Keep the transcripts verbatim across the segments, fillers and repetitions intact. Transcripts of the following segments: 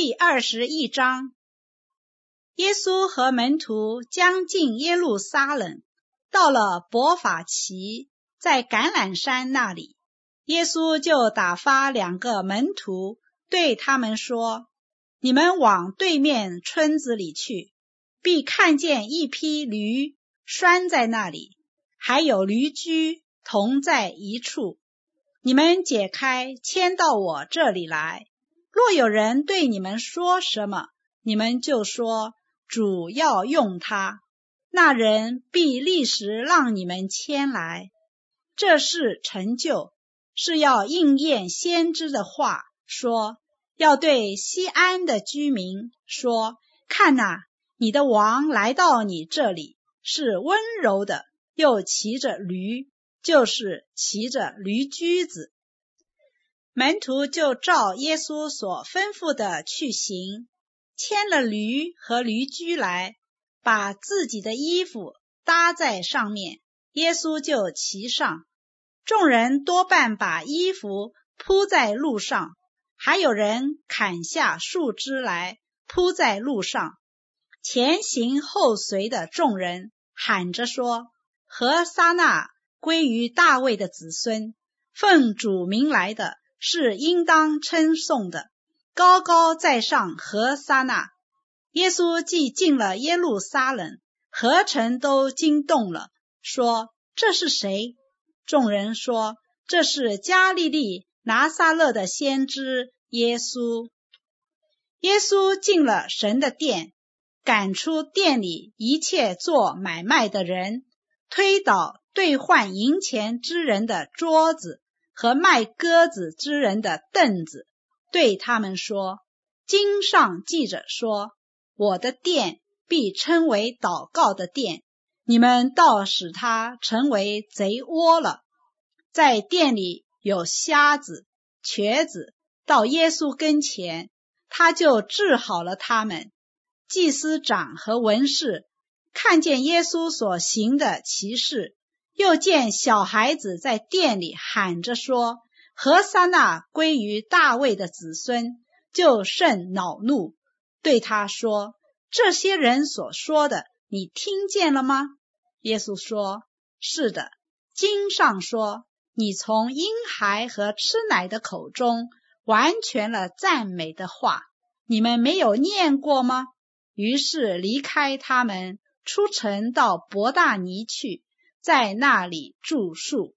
第二十一章。耶稣和门徒将近耶路撒冷，到了伯法其，在橄榄山那里，耶稣就打发两个门徒，对他们说：你们往对面村子里去，必看见一匹驴拴在那里，还有驴驹同在一处，你们解开，牵到我这里来。若有人对你们说什么，你们就说主要用它，那人必立时让你们牵来。这事成就，是要应验先知的话，说要对西安的居民说，看哪，你的王来到你这里，是温柔的，又骑着驴，就是骑着驴驹子。门徒就照耶稣所吩咐的去行，牵了驴和驴驹来，把自己的衣服搭在上面，耶稣就骑上。众人多半把衣服铺在路上，还有人砍下树枝来铺在路上。前行后随的众人喊着说：和撒那归于大卫的子孙，奉主名来的是应当称颂的，高高在上和撒那。耶稣既进了耶路撒冷，何城都惊动了，说：这是谁？众人说：这是加利利拿撒勒的先知耶稣。耶稣进了神的殿，赶出店里一切做买卖的人，推倒兑换银钱之人的桌子和卖鸽子之人的凳子，对他们说：经上记着说，我的殿必称为祷告的殿，你们倒使它成为贼窝了。在殿里有瞎子、瘸子到耶稣跟前，他就治好了他们。祭司长和文士看见耶稣所行的奇事，又见小孩子在殿里喊着说：和撒那归于大卫的子孙，就甚恼怒，对他说：这些人所说的，你听见了吗？耶稣说：是的，经上说，你从婴孩和吃奶的口中完全了赞美的话，你们没有念过吗？于是离开他们，出城到伯大尼去，在那里住宿。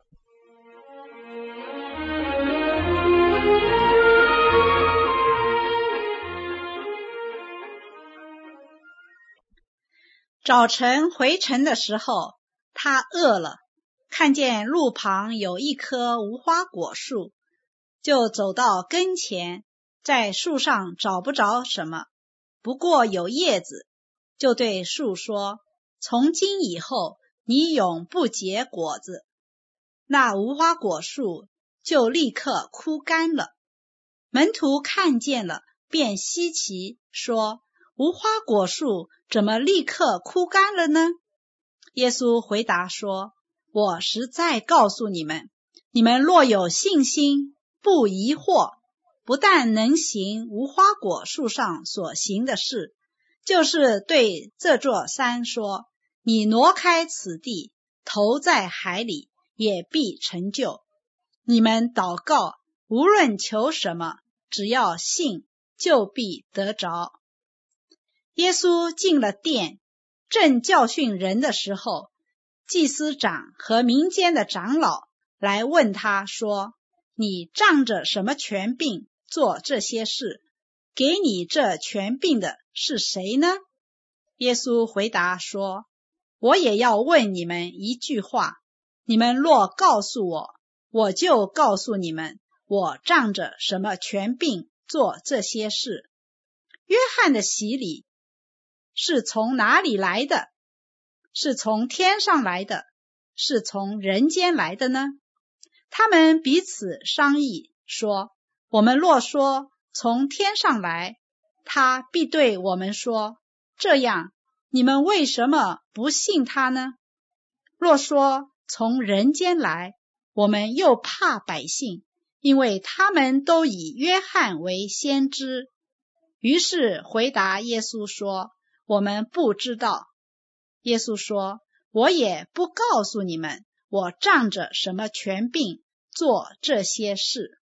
早晨回城的时候，他饿了，看见路旁有一棵无花果树，就走到跟前，在树上找不着什么，不过有叶子，就对树说：从今以后，你永不结果子。那无花果树就立刻枯干了。门徒看见了，便稀奇，说：无花果树怎么立刻枯干了呢？耶稣回答说：我实在告诉你们，你们若有信心，不疑惑，不但能行无花果树上所行的事，就是对这座山说：你挪开此地，投在海里，也必成就。你们祷告，无论求什么，只要信，就必得着。耶稣进了殿，正教训人的时候，祭司长和民间的长老来问他说：你仗着什么权柄做这些事？给你这权柄的是谁呢？耶稣回答说：我也要问你们一句话，你们若告诉我，我就告诉你们，我仗着什么权柄做这些事。约翰的洗礼是从哪里来的？是从天上来的，是从人间来的呢？他们彼此商议说：我们若说从天上来，他必对我们说：这样，你们为什么不信他呢？若说从人间来，我们又怕百姓，因为他们都以约翰为先知。 于是回答耶稣说，我们不知道。耶稣说，我也不告诉你们，我仗着什么权柄做这些事。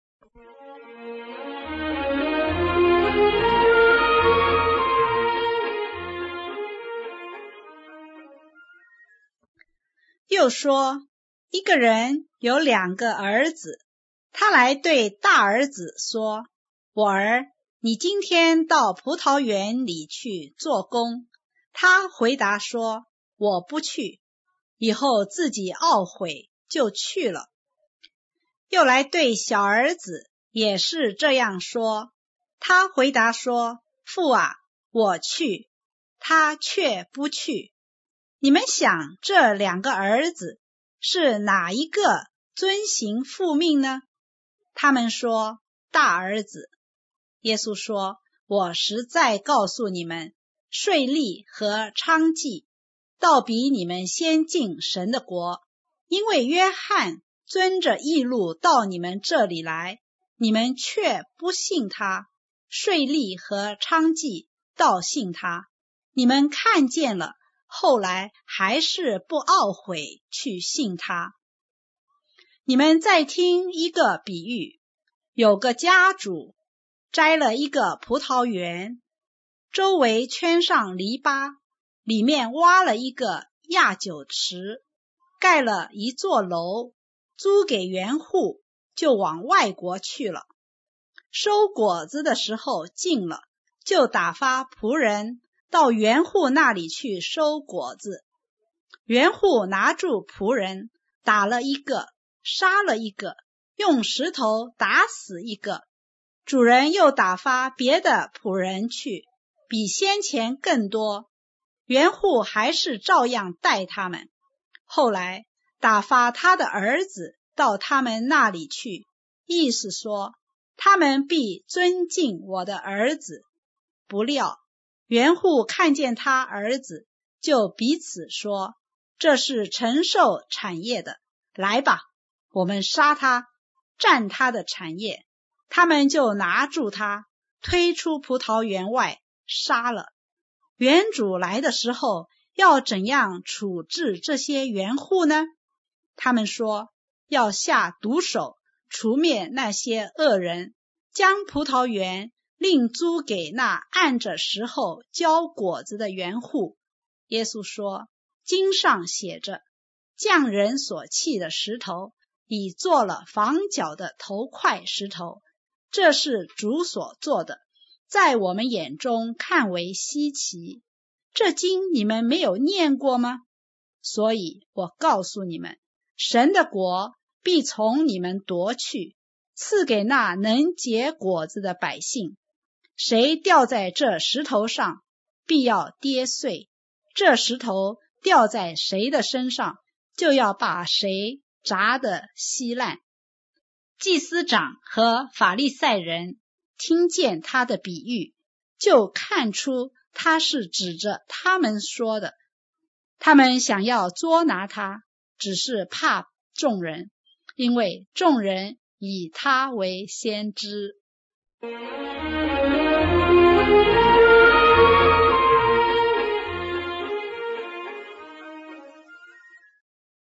又说，一个人有两个儿子，他来对大儿子说，我儿，你今天到葡萄园里去做工。他回答说，我不去，以后自己懊悔就去了。又来对小儿子也是这样说，他回答说，父啊，我去，他却不去。你们想，这两个儿子是哪一个遵行父命呢？他们说，大儿子。耶稣说，我实在告诉你们，税吏和娼妓倒比你们先进神的国，因为约翰遵着义路到你们这里来，你们却不信他；税吏和娼妓倒信他，你们看见了，后来还是不懊悔去信他。你们再听一个比喻，有个家主摘了一个葡萄园，周围圈上篱笆，里面挖了一个压酒池，盖了一座楼，租给园户，就往外国去了。收果子的时候近了，就打发仆人到园户那里去收果子。园户拿住仆人，打了一个，杀了一个，用石头打死一个。主人又打发别的仆人去，比先前更多。园户还是照样待他们。后来打发他的儿子到他们那里去，意思说，他们必尊敬我的儿子。不料园户看见他儿子，就彼此说，这是承受产业的，来吧，我们杀他，占他的产业。他们就拿住他，推出葡萄园外，杀了。园主来的时候，要怎样处置这些园户呢？他们说，要下毒手，除灭那些恶人，将葡萄园另租给那按着时候交果子的园户。耶稣说，经上写着，匠人所弃的石头，已做了房角的头块石头，这是主所做的，在我们眼中看为稀奇。这经你们没有念过吗？所以我告诉你们，神的国必从你们夺去，赐给那能结果子的百姓。谁掉在这石头上，必要跌碎；这石头掉在谁的身上，就要把谁砸得稀烂。祭司长和法利赛人听见他的比喻，就看出他是指着他们说的。他们想要捉拿他，只是怕众人，因为众人以他为先知。